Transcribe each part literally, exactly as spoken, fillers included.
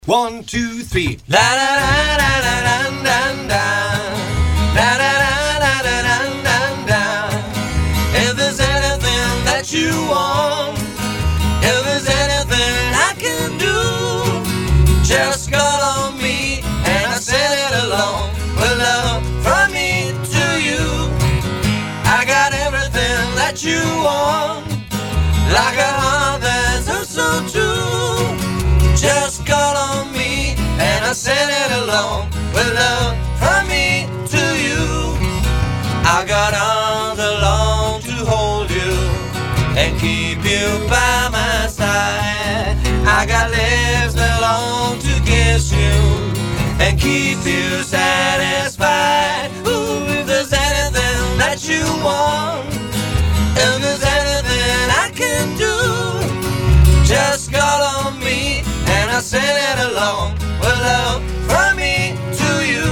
One, two, three. La la la la la la la la. La la la la la la la la. If there's anything that you want, if there's anything I can do, just call on me and I'll send it along with love from me to you. I got everything that you want, like a heart that's oh so true. Just call on me and I'll send it along with love from me to you. I got arms that long to hold you and keep you by my side. I got lips that long to kiss you and keep you satisfied. Ooh, if there's anything that you want, if there's anything I can do, just call on me and I'll send it along with love from me to you.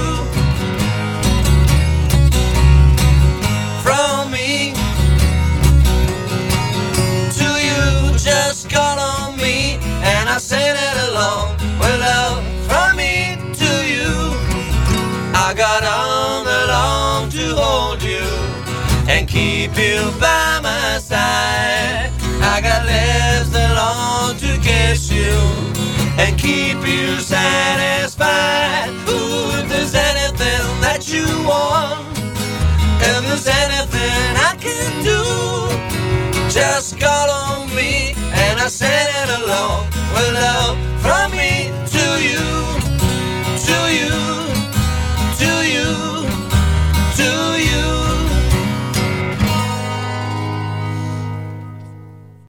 From me to you. Just call on me and I'll send it along with love from me to you. I got arms that long to hold you and keep you by my side. I got lips that long to kiss you and keep you satisfied. Ooh, if there's anything that you want, if there's anything I can do, just call on me and I'll send it along with love from me to you, to you.